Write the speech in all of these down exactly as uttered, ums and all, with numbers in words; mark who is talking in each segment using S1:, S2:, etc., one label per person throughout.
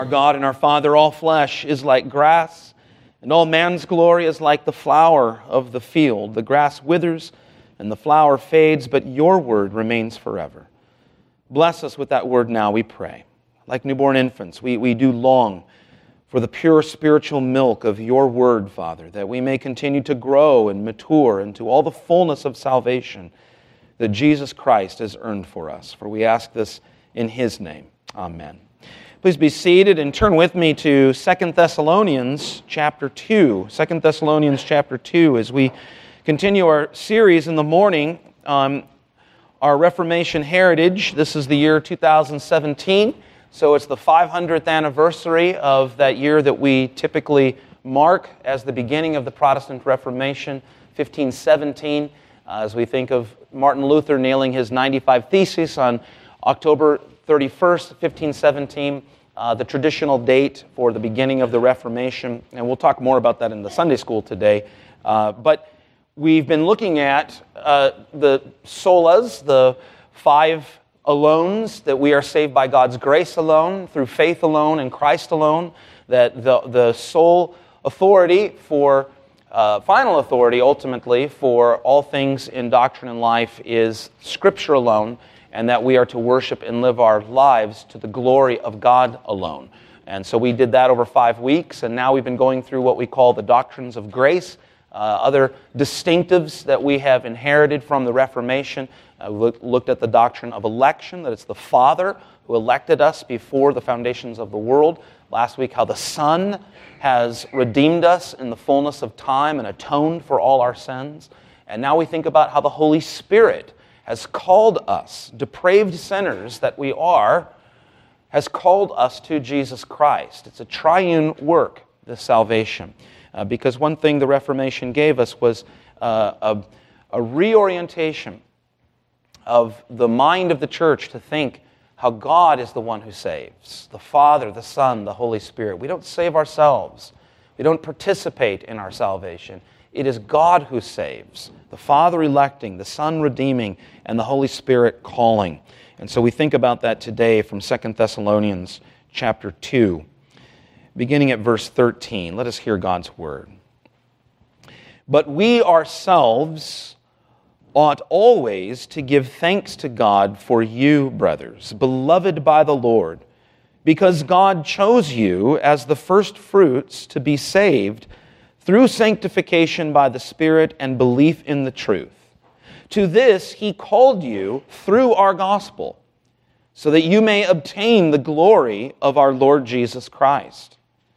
S1: Our God and our Father, all flesh is like grass, and all man's glory is like the flower of the field. The grass withers, and the flower fades, but your word remains forever. Bless us with that word now, we pray. Like newborn infants, we, we do long for the pure spiritual milk of your word, Father, that we may continue to grow and mature into all the fullness of salvation that Jesus Christ has earned for us. For we ask this in His name. Amen. Please be seated and turn with me to Second Thessalonians chapter two. Second Thessalonians chapter two, as we continue our series in the morning on our Reformation heritage. This is the year two thousand seventeen, so it's the five hundredth anniversary of that year that we typically mark as the beginning of the Protestant Reformation, fifteen seventeen, uh, as we think of Martin Luther nailing his ninety-five Theses on October thirty-first, fifteen seventeen, uh, the traditional date for the beginning of the Reformation, and we'll talk more about that in the Sunday school today. Uh, but we've been looking at uh, the solas, the five alones, that we are saved by God's grace alone, through faith alone, and Christ alone, that the, the sole authority for, uh, final authority ultimately for all things in doctrine and life is Scripture alone, and that we are to worship and live our lives to the glory of God alone. And so we did that over five weeks, and now we've been going through what we call the doctrines of grace, uh, other distinctives that we have inherited from the Reformation. Uh, we look, looked at the doctrine of election, that it's the Father who elected us before the foundations of the world. Last week, how the Son has redeemed us in the fullness of time and atoned for all our sins. And now we think about how the Holy Spirit has called us, depraved sinners that we are, has called us to Jesus Christ. It's a triune work, this salvation. Uh, because one thing the Reformation gave us was uh, a, a reorientation of the mind of the church to think how God is the one who saves. The Father, the Son, the Holy Spirit. We don't save ourselves. We don't participate in our salvation. It is God who saves. The Father electing, the Son redeeming, and the Holy Spirit calling. And so we think about that today from Second Thessalonians chapter two, beginning at verse thirteen. Let us hear God's word. But we ourselves ought always to give thanks to God for you, brothers, beloved by the Lord, because God chose you as the first fruits to be saved through sanctification by the Spirit and belief in the truth. To this He called you through our gospel, so that you may obtain the glory of our Lord Jesus Christ.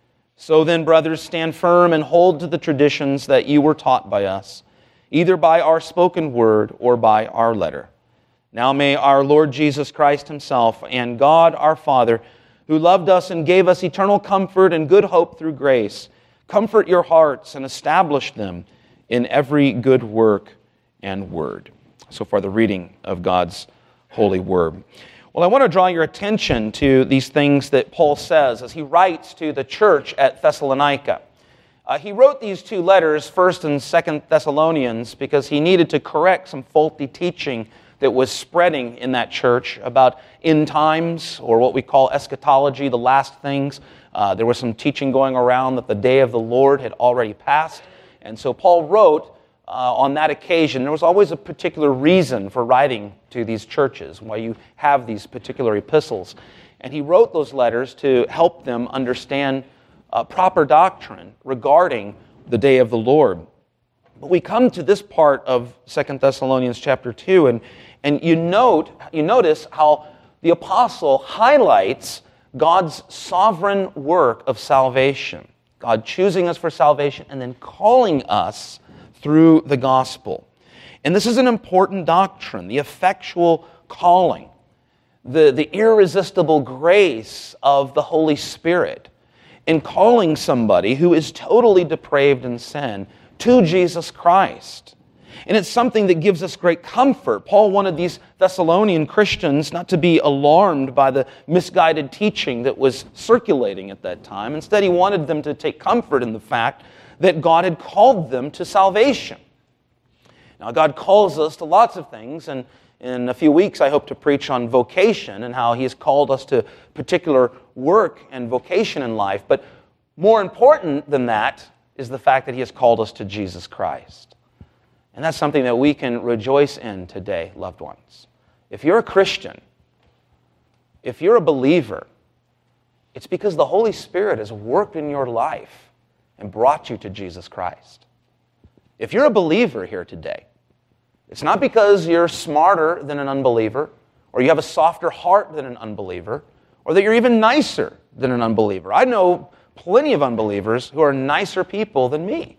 S1: So then, brothers, stand firm and hold to the traditions that you were taught by us, either by our spoken word or by our letter. Now may our Lord Jesus Christ Himself and God our Father, who loved us and gave us eternal comfort and good hope through grace, comfort your hearts and establish them in every good work and word. So far, the reading of God's holy word. Well, I want to draw your attention to these things that Paul says as he writes to the church at Thessalonica. Uh, he wrote these two letters, First and Second Thessalonians, because he needed to correct some faulty teaching that was spreading in that church about end times, or what we call eschatology, the last things. Uh, there was some teaching going around that the day of the Lord had already passed. And so Paul wrote uh, on that occasion. There was always a particular reason for writing to these churches, why you have these particular epistles. And he wrote those letters to help them understand uh, proper doctrine regarding the day of the Lord. But we come to this part of Second Thessalonians chapter two, and, and you note, you notice how the apostle highlights God's sovereign work of salvation. God choosing us for salvation and then calling us through the gospel. And this is an important doctrine, the effectual calling, the, the irresistible grace of the Holy Spirit in calling somebody who is totally depraved in sin to Jesus Christ. And it's something that gives us great comfort. Paul wanted these Thessalonian Christians not to be alarmed by the misguided teaching that was circulating at that time. Instead, he wanted them to take comfort in the fact that God had called them to salvation. Now, God calls us to lots of things, and in a few weeks I hope to preach on vocation and how He has called us to particular work and vocation in life. But more important than that is the fact that he has called us to Jesus Christ. And that's something that we can rejoice in today, loved ones. If you're a Christian, if you're a believer, it's because the Holy Spirit has worked in your life and brought you to Jesus Christ. If you're a believer here today, it's not because you're smarter than an unbeliever, or you have a softer heart than an unbeliever, or that you're even nicer than an unbeliever. I know plenty of unbelievers who are nicer people than me.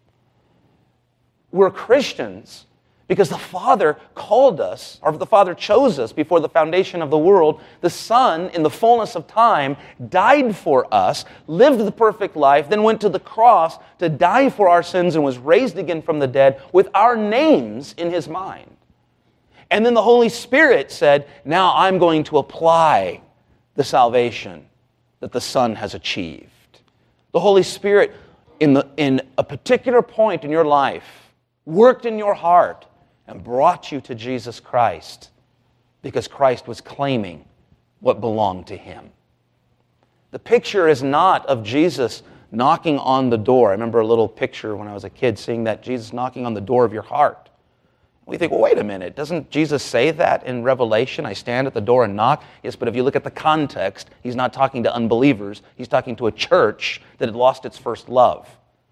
S1: We're Christians because the Father called us, or the Father chose us before the foundation of the world. The Son, in the fullness of time, died for us, lived the perfect life, then went to the cross to die for our sins and was raised again from the dead with our names in His mind. And then the Holy Spirit said, now I'm going to apply the salvation that the Son has achieved. The Holy Spirit, in, the, in a particular point in your life, worked in your heart and brought you to Jesus Christ because Christ was claiming what belonged to Him. The picture is not of Jesus knocking on the door. I remember a little picture when I was a kid seeing that, Jesus knocking on the door of your heart. We think, well, wait a minute, doesn't Jesus say that in Revelation? I stand at the door and knock. Yes, but if you look at the context, He's not talking to unbelievers. He's talking to a church that had lost its first love.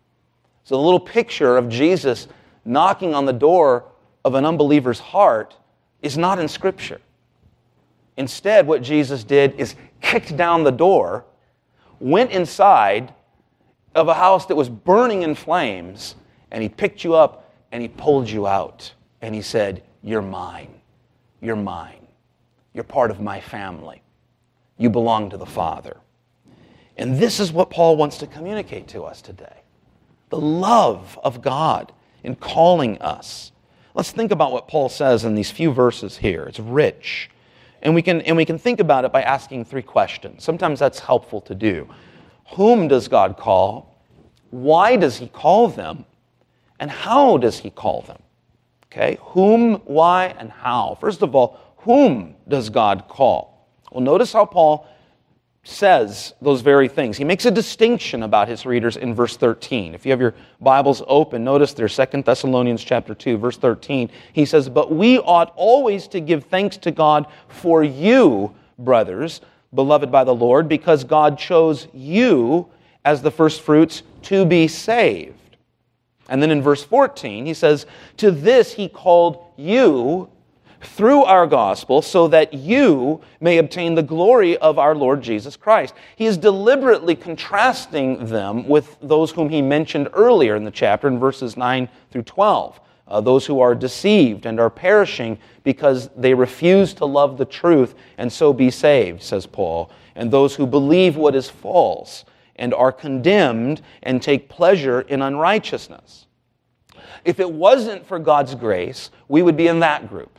S1: So the little picture of Jesus knocking on the door of an unbeliever's heart is not in Scripture. Instead, what Jesus did is kicked down the door, went inside of a house that was burning in flames, and He picked you up and He pulled you out. And He said, you're mine. You're mine. You're part of my family. You belong to the Father. And this is what Paul wants to communicate to us today. The love of God in calling us. Let's think about what Paul says in these few verses here. It's rich. And we can, and we can think about it by asking three questions. Sometimes that's helpful to do. Whom does God call? Why does He call them? And how does He call them? Okay, whom, why, and how. First of all, whom does God call? Well, notice how Paul says those very things. He makes a distinction about his readers in verse thirteen. If you have your Bibles open, notice there, Second Thessalonians chapter two, verse thirteen. He says, but we ought always to give thanks to God for you, brothers, beloved by the Lord, because God chose you as the firstfruits to be saved. And then in verse fourteen, he says, to this He called you through our gospel, so that you may obtain the glory of our Lord Jesus Christ. He is deliberately contrasting them with those whom he mentioned earlier in the chapter in verses nine through twelve. Uh, those who are deceived and are perishing because they refuse to love the truth and so be saved, says Paul. And those who believe what is false and are condemned and take pleasure in unrighteousness. If it wasn't for God's grace, we would be in that group.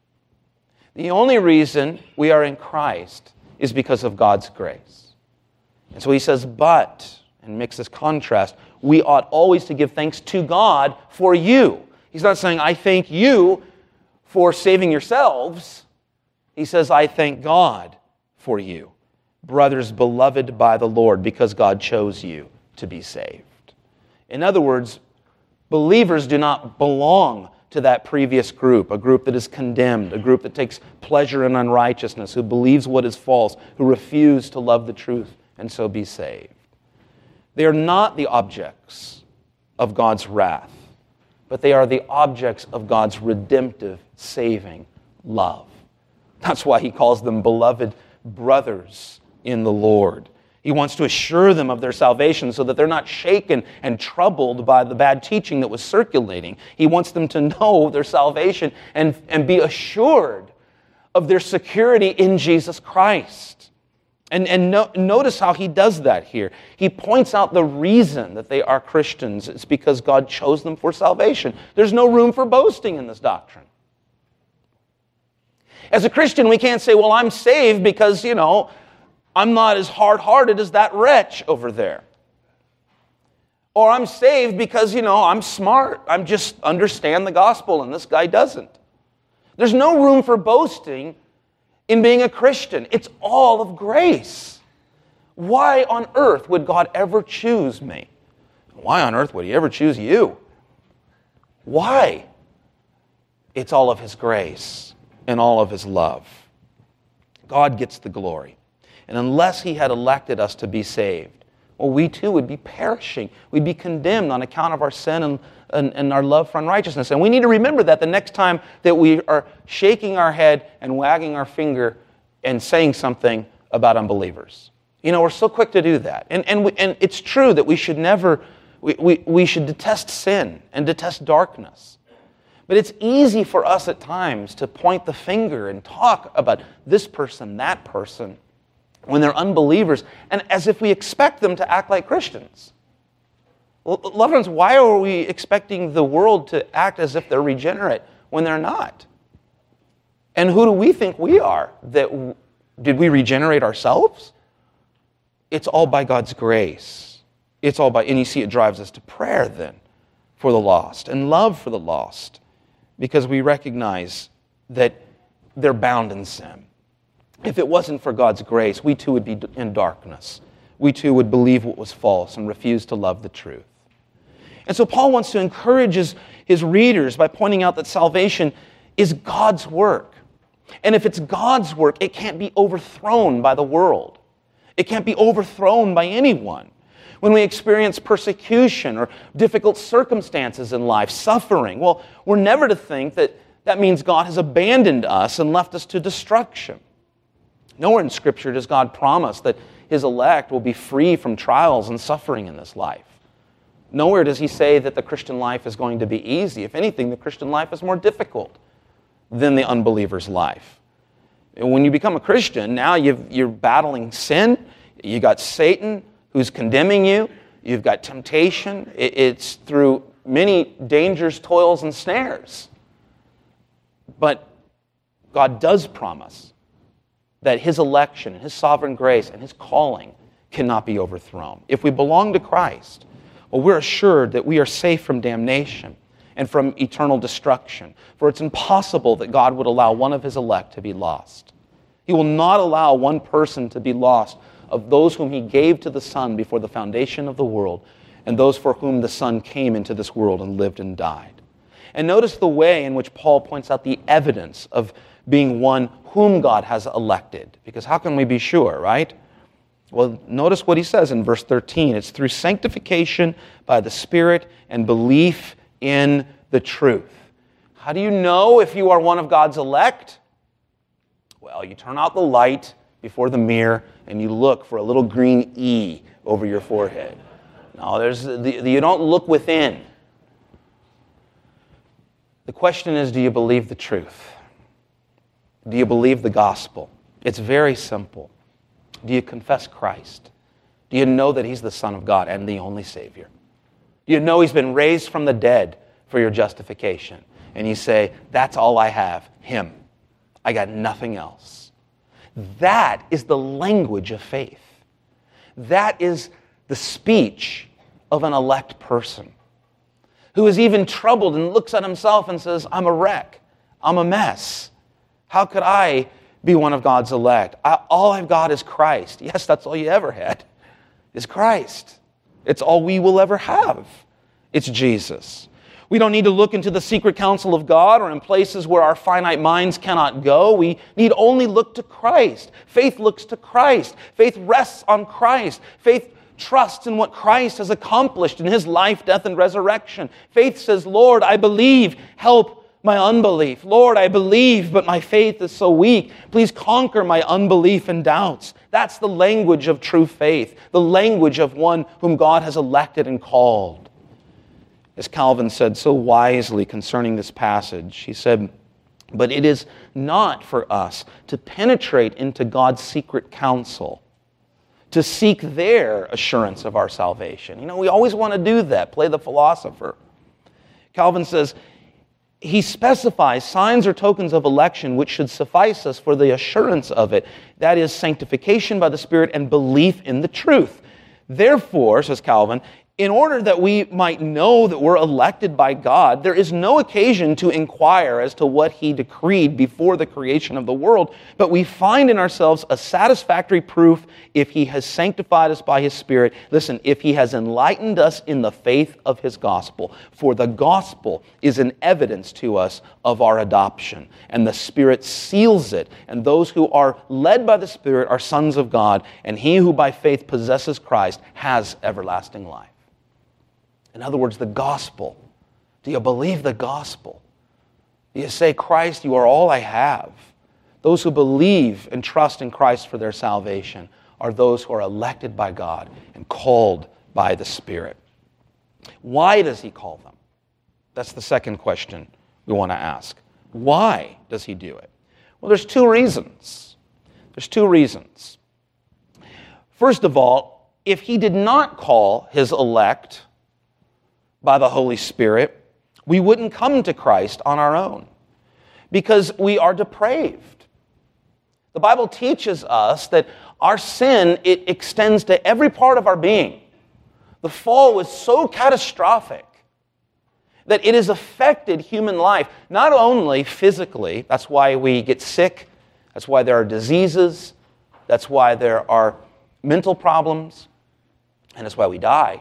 S1: The only reason we are in Christ is because of God's grace. And so he says, but, and makes this contrast, we ought always to give thanks to God for you. He's not saying, I thank you for saving yourselves. He says, I thank God for you, brothers beloved by the Lord, because God chose you to be saved. In other words, believers do not belong to that previous group, a group that is condemned, a group that takes pleasure in unrighteousness, who believes what is false, who refuse to love the truth and so be saved. They are not the objects of God's wrath, but they are the objects of God's redemptive, saving love. That's why he calls them beloved brothers in the Lord. He wants to assure them of their salvation so that they're not shaken and troubled by the bad teaching that was circulating. He wants them to know their salvation and, and be assured of their security in Jesus Christ. And, and no, notice how he does that here. He points out the reason that they are Christians. It's because God chose them for salvation. There's no room for boasting in this doctrine. As a Christian, we can't say, well, I'm saved because, you know, I'm not as hard-hearted as that wretch over there. Or I'm saved because, you know, I'm smart. I just understand the gospel and this guy doesn't. There's no room for boasting in being a Christian. It's all of grace. Why on earth would God ever choose me? Why on earth would he ever choose you? Why? It's all of his grace and all of his love. God gets the glory. And unless he had elected us to be saved, well, we too would be perishing. We'd be condemned on account of our sin and, and, and our love for unrighteousness. And we need to remember that the next time that we are shaking our head and wagging our finger and saying something about unbelievers. You know, we're so quick to do that. And, and, we, and it's true that we should never, we, we, we should detest sin and detest darkness. But it's easy for us at times to point the finger and talk about this person, that person, when they're unbelievers, and as if we expect them to act like Christians. Well, loved ones, why are we expecting the world to act as if they're regenerate when they're not? And who do we think we are? That did we regenerate ourselves? It's all by God's grace. It's all by, and you see it drives us to prayer then for the lost and love for the lost, because we recognize that they're bound in sin. If it wasn't for God's grace, we too would be in darkness. We too would believe what was false and refuse to love the truth. And so Paul wants to encourage his, his readers by pointing out that salvation is God's work. And if it's God's work, it can't be overthrown by the world. It can't be overthrown by anyone. When we experience persecution or difficult circumstances in life, suffering, well, we're never to think that that means God has abandoned us and left us to destruction. Nowhere in Scripture does God promise that his elect will be free from trials and suffering in this life. Nowhere does he say that the Christian life is going to be easy. If anything, the Christian life is more difficult than the unbeliever's life. And when you become a Christian, now you've, you're battling sin. You got Satan who's condemning you. You've got temptation. It, it's through many dangers, toils, and snares. But God does promise that his election and his sovereign grace and his calling cannot be overthrown. If we belong to Christ, well, we're assured that we are safe from damnation and from eternal destruction. For it's impossible that God would allow one of his elect to be lost. He will not allow one person to be lost of those whom he gave to the Son before the foundation of the world, and those for whom the Son came into this world and lived and died. And notice the way in which Paul points out the evidence of being one whom God has elected. Because how can we be sure, right? Well, notice what he says in verse thirteen. It's through sanctification by the Spirit and belief in the truth. How do you know if you are one of God's elect? Well, you turn out the light before the mirror and you look for a little green E over your forehead. No, there's the, the, you don't look within. The question is, do you believe the truth? Do you believe the gospel? It's very simple. Do you confess Christ? Do you know that he's the Son of God and the only Savior? Do you know he's been raised from the dead for your justification? And you say, that's all I have, him. I got nothing else. That is the language of faith. That is the speech of an elect person who is even troubled and looks at himself and says, I'm a wreck. I'm a mess. How could I be one of God's elect? I, all I've got is Christ. Yes, that's all you ever had, is Christ. It's all we will ever have. It's Jesus. We don't need to look into the secret counsel of God or in places where our finite minds cannot go. We need only look to Christ. Faith looks to Christ. Faith rests on Christ. Faith trusts in what Christ has accomplished in his life, death, and resurrection. Faith says, Lord, I believe. Help my unbelief. Lord, I believe, but my faith is so weak. Please conquer my unbelief and doubts. That's the language of true faith, the language of one whom God has elected and called. As Calvin said so wisely concerning this passage, he said, but it is not for us to penetrate into God's secret counsel, to seek their assurance of our salvation. You know, we always want to do that, play the philosopher. Calvin says, he specifies signs or tokens of election which should suffice us for the assurance of it. That is sanctification by the Spirit and belief in the truth. Therefore, says Calvin, in order that we might know that we're elected by God, there is no occasion to inquire as to what He decreed before the creation of the world, but we find in ourselves a satisfactory proof if He has sanctified us by His Spirit. Listen, if He has enlightened us in the faith of His gospel. For the gospel is an evidence to us of our adoption, and the Spirit seals it, and those who are led by the Spirit are sons of God, and he who by faith possesses Christ has everlasting life. In other words, the gospel. Do you believe the gospel? Do you say, Christ, you are all I have? Those who believe and trust in Christ for their salvation are those who are elected by God and called by the Spirit. Why does He call them? That's the second question we want to ask. Why does He do it? Well, there's two reasons. There's two reasons. First of all, if He did not call His elect by the Holy Spirit, we wouldn't come to Christ on our own because we are depraved. The Bible teaches us that our sin, it extends to every part of our being. The fall was so catastrophic that it has affected human life, not only physically, that's why we get sick, that's why there are diseases, that's why there are mental problems, and that's why we die.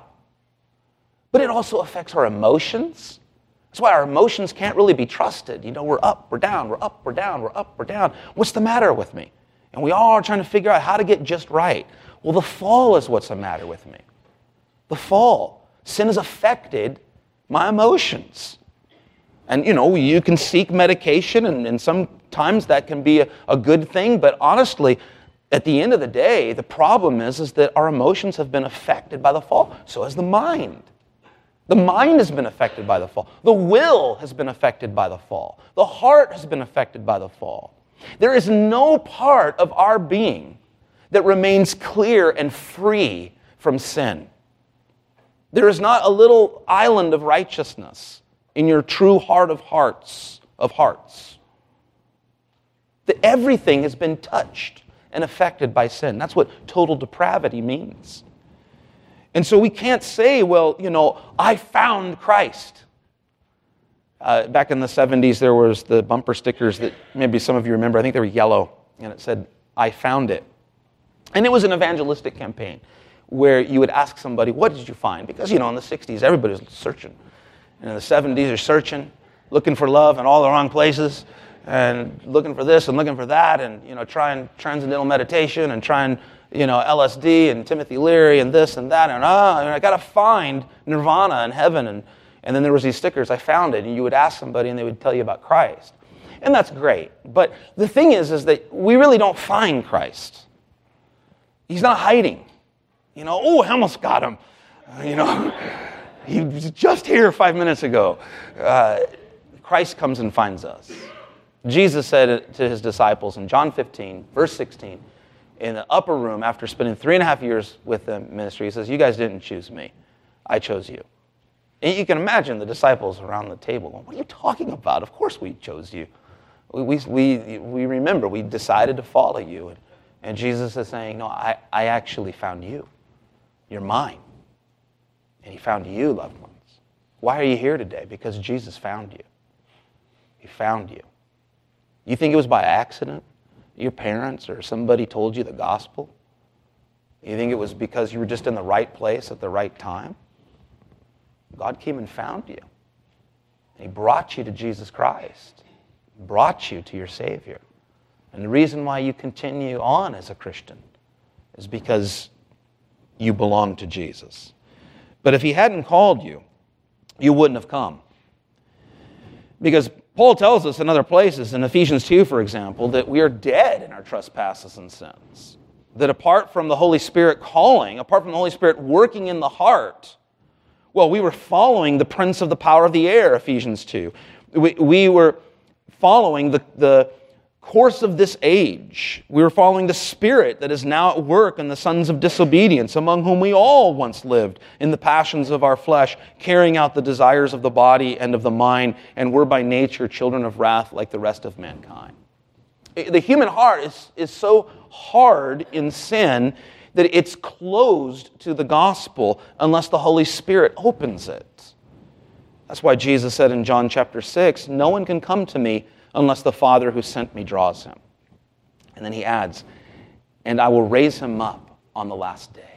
S1: But it also affects our emotions. That's why our emotions can't really be trusted. You know, we're up, we're down, we're up, we're down, we're up, we're down. What's the matter with me? And we all are trying to figure out how to get just right. Well, the fall is what's the matter with me. The fall. Sin has affected my emotions. And, you know, you can seek medication, and, and sometimes that can be a, a good thing, but honestly, at the end of the day, the problem is, is that our emotions have been affected by the fall. So has the mind. The mind has been affected by the fall. The will has been affected by the fall. The heart has been affected by the fall. There is no part of our being that remains clear and free from sin. There is not a little island of righteousness in your true heart of hearts, of hearts. That everything has been touched and affected by sin. That's what total depravity means. And so we can't say, well, you know, I found Christ. Uh, back in the seventies, there was the bumper stickers that maybe some of you remember. I think they were yellow, and it said, I found it. And it was an evangelistic campaign where you would ask somebody, what did you find? Because, you know, in the sixties, everybody was searching. And in the seventies, they're searching, looking for love in all the wrong places, and looking for this and looking for that, and, you know, trying transcendental meditation and trying, you know, L S D and Timothy Leary and this and that, and ah, and I got to find nirvana and heaven, and and then there was these stickers, I found it, and you would ask somebody and they would tell you about Christ. And that's great. But the thing is, is that we really don't find Christ. He's not hiding. You know, oh, I almost got him. You know, he was just here five minutes ago. Uh, Christ comes and finds us. Jesus said to his disciples in John fifteen, verse sixteen, in the upper room after spending three and a half years with the ministry, he says, you guys didn't choose me. I chose you. And you can imagine the disciples around the table going, what are you talking about? Of course we chose you. We, we, we, we remember, we decided to follow you. And, and Jesus is saying, no, I, I actually found you. You're mine. And He found you, loved ones. Why are you here today? Because Jesus found you. He found you. You think it was by accident? Your parents or somebody told you the gospel? You think it was because you were just in the right place at the right time? God came and found you. He brought you to Jesus Christ. Brought you to your Savior. And the reason why you continue on as a Christian is because you belong to Jesus. But if He hadn't called you, you wouldn't have come. Because Paul tells us in other places, in Ephesians two, for example, that we are dead in our trespasses and sins. That apart from the Holy Spirit calling, apart from the Holy Spirit working in the heart, well, we were following the prince of the power of the air, Ephesians two. We, we were following the, the course of this age. We were following the spirit that is now at work in the sons of disobedience, among whom we all once lived in the passions of our flesh, carrying out the desires of the body and of the mind, and were by nature children of wrath like the rest of mankind. The human heart is, is so hard in sin that it's closed to the gospel unless the Holy Spirit opens it. That's why Jesus said in John chapter six, no one can come to me unless the Father who sent me draws him. And then he adds, and I will raise him up on the last day.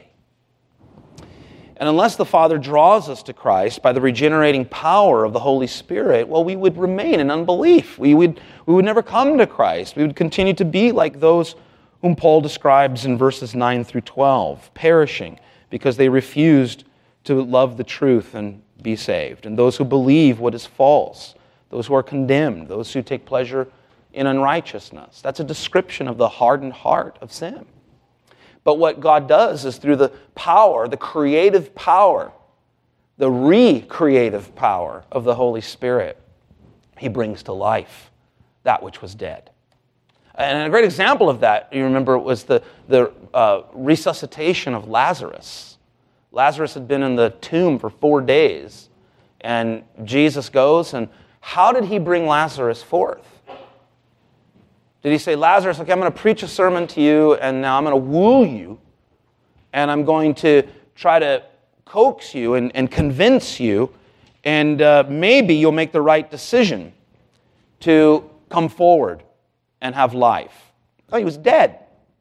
S1: And unless the Father draws us to Christ by the regenerating power of the Holy Spirit, well, we would remain in unbelief. We would, we would never come to Christ. We would continue to be like those whom Paul describes in verses nine through twelve, perishing because they refused to love the truth and be saved. And those who believe what is false, those who are condemned, those who take pleasure in unrighteousness. That's a description of the hardened heart of sin. But what God does is through the power, the creative power, the recreative power of the Holy Spirit, he brings to life that which was dead. And a great example of that, you remember, was the, the uh, resuscitation of Lazarus. Lazarus had been in the tomb for four days, and Jesus goes, and how did he bring Lazarus forth? Did he say, Lazarus, okay, I'm going to preach a sermon to you, and now I'm going to woo you, and I'm going to try to coax you and, and convince you, and uh, maybe you'll make the right decision to come forward and have life. No, he was dead.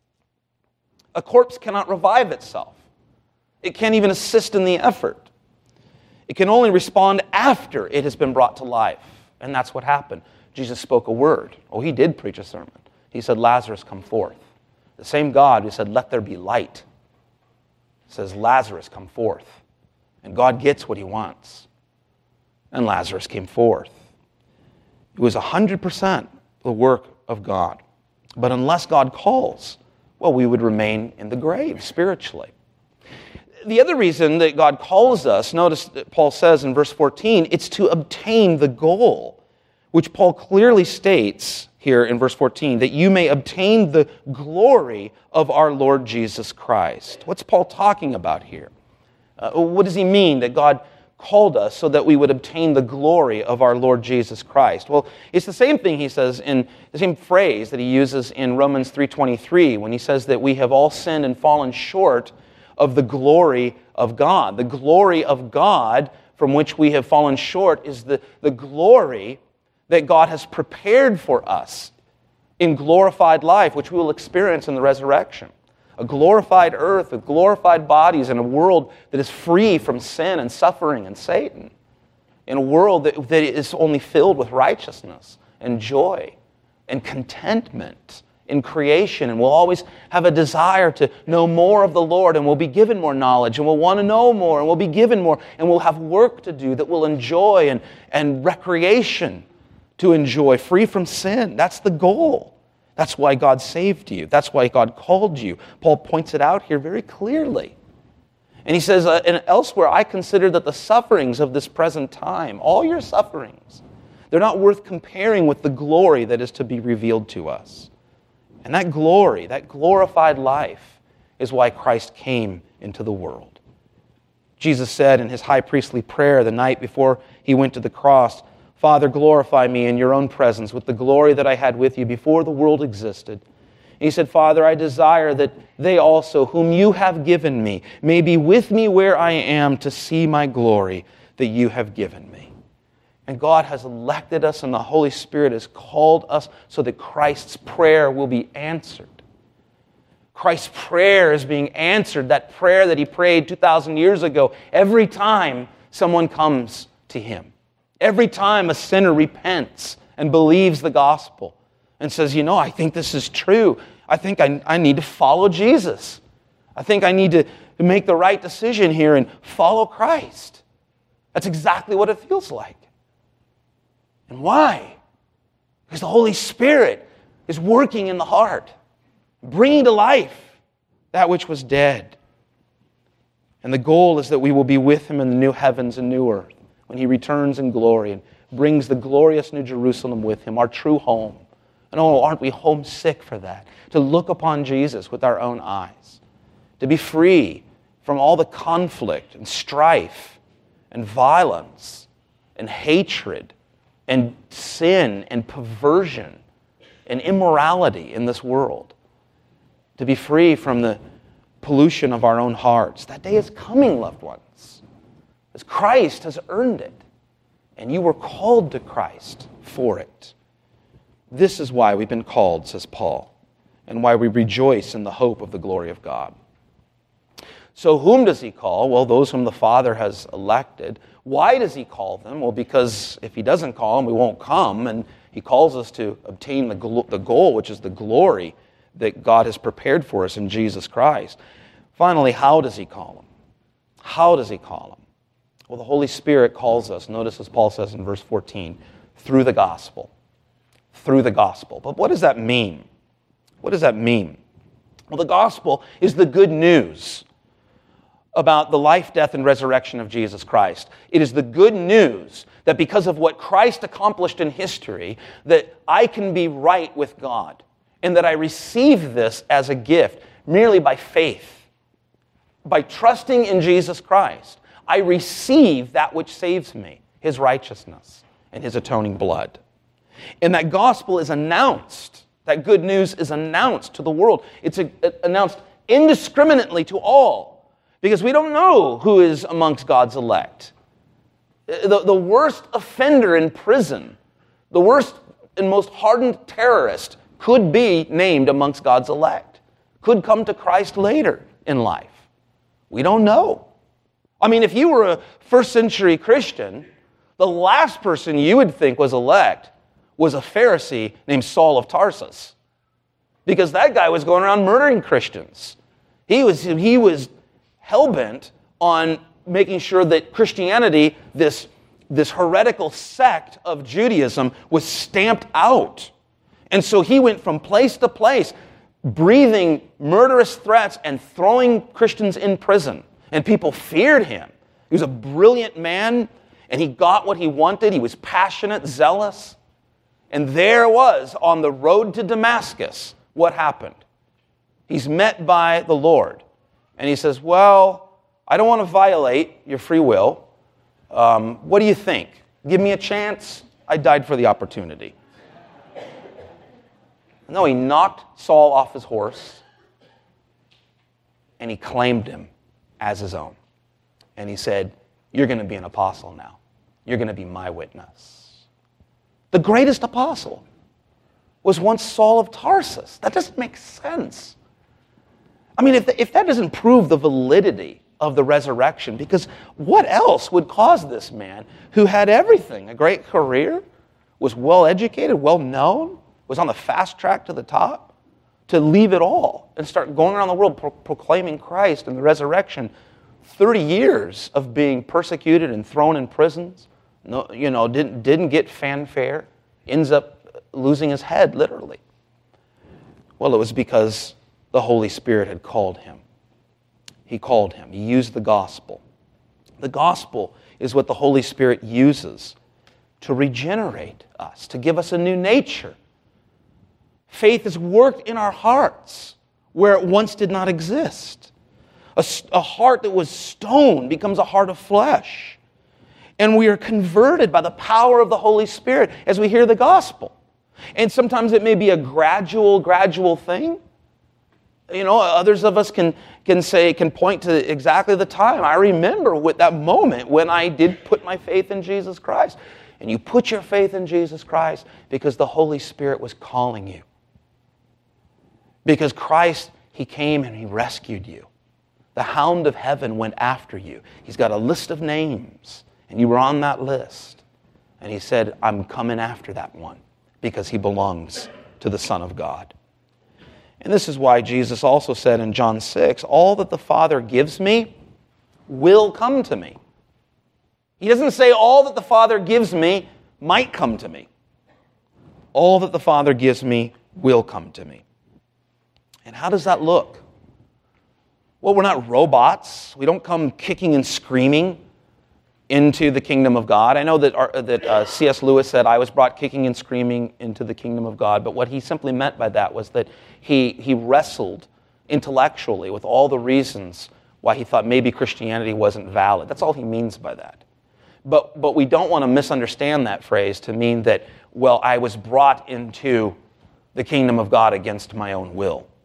S1: A corpse cannot revive itself. It can't even assist in the effort. It can only respond after it has been brought to life, and that's what happened. Jesus spoke a word. Oh, he did preach a sermon. He said, Lazarus, come forth. The same God who said, let there be light, says, Lazarus, come forth. And God gets what he wants. And Lazarus came forth. It was one hundred percent the work of God. But unless God calls, well, we would remain in the grave spiritually. The other reason that God calls us, notice that Paul says in verse fourteen, it's to obtain the goal, which Paul clearly states here in verse fourteen, that you may obtain the glory of our Lord Jesus Christ. What's Paul talking about here? Uh, what does he mean that God called us so that we would obtain the glory of our Lord Jesus Christ? Well, it's the same thing he says in the same phrase that he uses in Romans three twenty-three when he says that we have all sinned and fallen short of the glory of God. The glory of God from which we have fallen short is the, the glory that God has prepared for us in glorified life, which we will experience in the resurrection. A glorified earth with glorified bodies in a world that is free from sin and suffering and Satan. In a world that, that is only filled with righteousness and joy and contentment in creation, and we'll always have a desire to know more of the Lord, and we'll be given more knowledge, and we'll want to know more, and we'll be given more, and we'll have work to do that we'll enjoy, and, and recreation to enjoy, free from sin. That's the goal. That's why God saved you. That's why God called you. Paul points it out here very clearly. And he says, uh, and elsewhere, I consider that the sufferings of this present time, all your sufferings, they're not worth comparing with the glory that is to be revealed to us. And that glory, that glorified life, is why Christ came into the world. Jesus said in his high priestly prayer the night before he went to the cross, Father, glorify me in your own presence with the glory that I had with you before the world existed. And he said, Father, I desire that they also, whom you have given me, may be with me where I am to see my glory that you have given me. And God has elected us, and the Holy Spirit has called us so that Christ's prayer will be answered. Christ's prayer is being answered, that prayer that he prayed two thousand years ago, every time someone comes to him. Every time a sinner repents and believes the gospel and says, you know, I think this is true. I think I, I need to follow Jesus. I think I need to make the right decision here and follow Christ. That's exactly what it feels like. And why? Because the Holy Spirit is working in the heart, bringing to life that which was dead. And the goal is that we will be with him in the new heavens and new earth when he returns in glory and brings the glorious New Jerusalem with him, our true home. And oh, aren't we homesick for that? To look upon Jesus with our own eyes, to be free from all the conflict and strife and violence and hatred and sin and perversion and immorality in this world. To be free from the pollution of our own hearts. That day is coming, loved ones, as Christ has earned it, and you were called to Christ for it. This is why we've been called, says Paul, and why we rejoice in the hope of the glory of God. So whom does he call? Well, those whom the Father has elected. Why does he call them? Well, because if he doesn't call them, we won't come, and he calls us to obtain the gl- the goal, which is the glory that God has prepared for us in Jesus Christ. Finally, how does he call them? How does he call them? Well, the Holy Spirit calls us, notice as Paul says in verse fourteen, through the gospel. Through the gospel. But what does that mean? What does that mean? Well, the gospel is the good news about the life, death, and resurrection of Jesus Christ. It is the good news that because of what Christ accomplished in history, that I can be right with God, and that I receive this as a gift merely by faith. By trusting in Jesus Christ, I receive that which saves me, his righteousness and his atoning blood. And that gospel is announced, that good news is announced to the world. It's a, announced indiscriminately to all, because we don't know who is amongst God's elect. The, the worst offender in prison, the worst and most hardened terrorist could be named amongst God's elect, could come to Christ later in life. We don't know. I mean, if you were a first century Christian, the last person you would think was elect was a Pharisee named Saul of Tarsus, because that guy was going around murdering Christians. He was, he was hell-bent on making sure that Christianity, this, this heretical sect of Judaism, was stamped out. And so he went from place to place, breathing murderous threats and throwing Christians in prison. And people feared him. He was a brilliant man, and he got what he wanted. He was passionate, zealous. And there was, on the road to Damascus, what happened? He's met by the Lord. And he says, well, I don't want to violate your free will. Um, what do you think? Give me a chance? I died for the opportunity. No, he knocked Saul off his horse, and he claimed him as his own. And he said, you're going to be an apostle now. You're going to be my witness. The greatest apostle was once Saul of Tarsus. That doesn't make sense. I mean, if, the, if that doesn't prove the validity of the resurrection, because what else would cause this man, who had everything, a great career, was well-educated, well-known, was on the fast track to the top, to leave it all and start going around the world pro- proclaiming Christ and the resurrection? thirty years of being persecuted and thrown in prisons, no, you know, didn't, didn't get fanfare, ends up losing his head, literally. Well, it was because the Holy Spirit had called him. He called him. He used the gospel. The gospel is what the Holy Spirit uses to regenerate us, to give us a new nature. Faith is worked in our hearts where it once did not exist. A, a heart that was stone becomes a heart of flesh. And we are converted by the power of the Holy Spirit as we hear the gospel. And sometimes it may be a gradual, gradual thing. You know, others of us can, can say, can point to exactly the time. I remember with that moment when I did put my faith in Jesus Christ. And you put your faith in Jesus Christ because the Holy Spirit was calling you. Because Christ, He came and He rescued you. The hound of heaven went after you. He's got a list of names, and you were on that list. And He said, I'm coming after that one because he belongs to the Son of God. And this is why Jesus also said in John six, all that the Father gives me will come to me. He doesn't say all that the Father gives me might come to me. All that the Father gives me will come to me. And how does that look? Well, we're not robots. We don't come kicking and screaming into the kingdom of God. I know that, our, that uh, C S Lewis said, I was brought kicking and screaming into the kingdom of God, but what he simply meant by that was that he, he wrestled intellectually with all the reasons why he thought maybe Christianity wasn't valid. That's all he means by that. But, but we don't want to misunderstand that phrase to mean that, well, I was brought into the kingdom of God against my own will.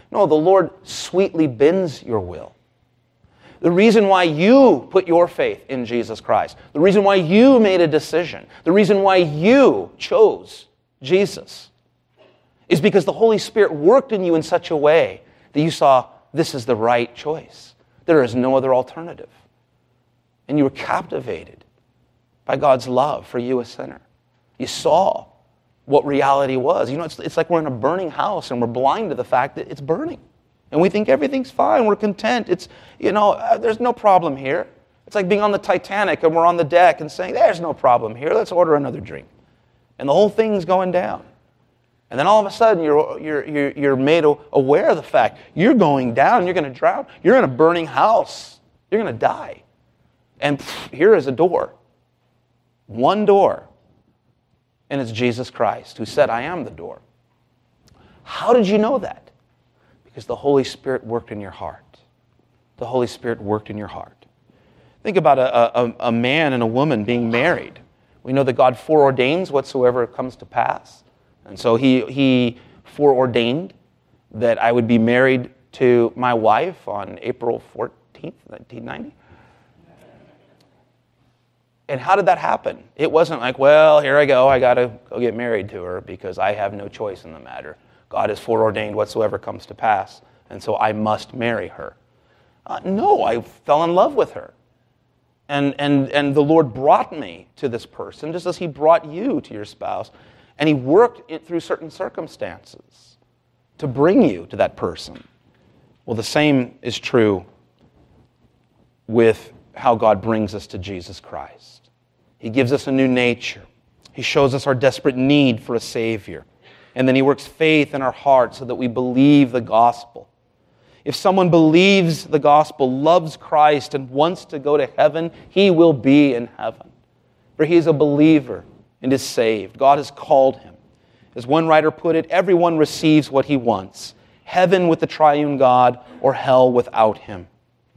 S1: No, the Lord sweetly bends your will. The reason why you put your faith in Jesus Christ, the reason why you made a decision, the reason why you chose Jesus is because the Holy Spirit worked in you in such a way that you saw this is the right choice. There is no other alternative. And you were captivated by God's love for you, a sinner. You saw what reality was. You know, it's, it's like we're in a burning house and we're blind to the fact that it's burning. And we think everything's fine. We're content. It's, you know, uh, there's no problem here. It's like being on the Titanic and we're on the deck and saying, there's no problem here. Let's order another drink. And the whole thing's going down. And then all of a sudden you're, you're, you're, you're made aware of the fact you're going down. You're going to drown. You're in a burning house. You're going to die. And pff, here is a door. One door. And it's Jesus Christ who said, I am the door. How did you know that? Because the Holy Spirit worked in your heart. The Holy Spirit worked in your heart. Think about a, a, a man and a woman being married. We know that God foreordains whatsoever comes to pass. And so he, he foreordained that I would be married to my wife on April fourteenth, nineteen ninety. And how did that happen? It wasn't like, well, here I go, I got to go get married to her because I have no choice in the matter. God has foreordained whatsoever comes to pass, and so I must marry her. Uh, no, I fell in love with her. And, and, and the Lord brought me to this person, just as He brought you to your spouse, and He worked it through certain circumstances to bring you to that person. Well, the same is true with how God brings us to Jesus Christ. He gives us a new nature. He shows us our desperate need for a Savior. And then He works faith in our hearts so that we believe the gospel. If someone believes the gospel, loves Christ, and wants to go to heaven, he will be in heaven. For he is a believer and is saved. God has called him. As one writer put it, everyone receives what he wants. Heaven with the triune God or hell without Him.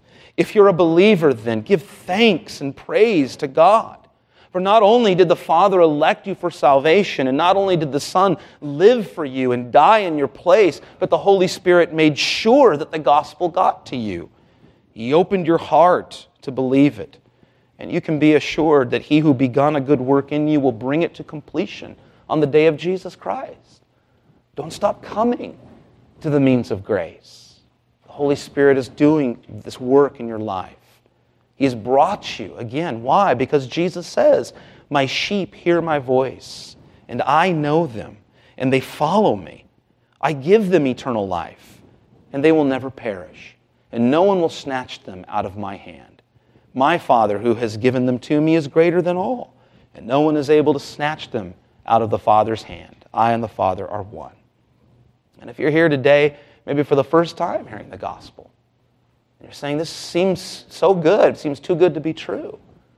S1: If you're a believer, then give thanks and praise to God. For not only did the Father elect you for salvation, and not only did the Son live for you and die in your place, but the Holy Spirit made sure that the gospel got to you. He opened your heart to believe it. And you can be assured that He who begun a good work in you will bring it to completion on the day of Jesus Christ. Don't stop coming to the means of grace. The Holy Spirit is doing this work in your life. He has brought you, again, why? Because Jesus says, my sheep hear my voice, and I know them, and they follow me. I give them eternal life, and they will never perish, and no one will snatch them out of my hand. My Father, who has given them to me, is greater than all, and no one is able to snatch them out of the Father's hand. I and the Father are one. And if you're here today, maybe for the first time hearing the gospel, you're saying, this seems so good. It seems too good to be true.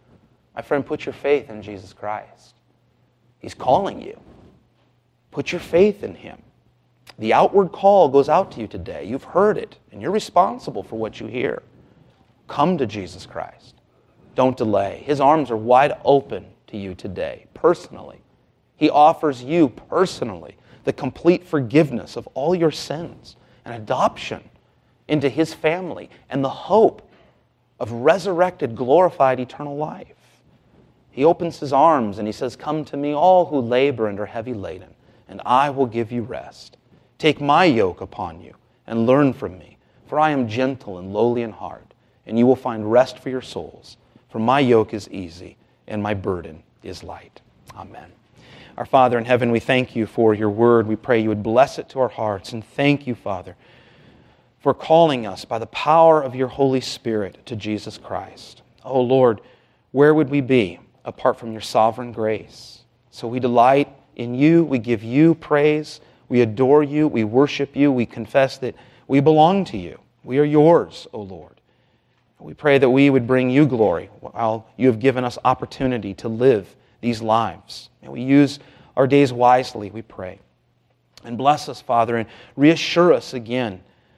S1: My friend, put your faith in Jesus Christ. He's calling you. Put your faith in Him. The outward call goes out to you today. You've heard it, and you're responsible for what you hear. Come to Jesus Christ. Don't delay. His arms are wide open to you today, personally. He offers you personally the complete forgiveness of all your sins and adoption into His family, and the hope of resurrected, glorified, eternal life. He opens His arms and He says, come to me, all who labor and are heavy laden, and I will give you rest. Take my yoke upon you and learn from me, for I am gentle and lowly in heart, and you will find rest for your souls. For my yoke is easy and my burden is light. Amen. Our Father in heaven, we thank you for your word. We pray you would bless it to our hearts, and thank you, Father, for calling us by the power of your Holy Spirit to Jesus Christ. Oh Lord, where would we be apart from your sovereign grace? So we delight in you, we give you praise, we adore you, we worship you, we confess that we belong to you. We are yours, O Lord. We pray that we would bring you glory while you have given us opportunity to live these lives. May we use our days wisely, we pray. And bless us, Father, and reassure us again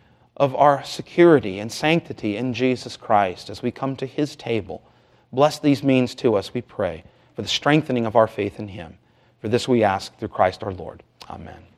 S1: of our security and sanctity in Jesus Christ as we come to His table. Bless these means to us, we pray, for the strengthening of our faith in Him. For this we ask through Christ our Lord. Amen.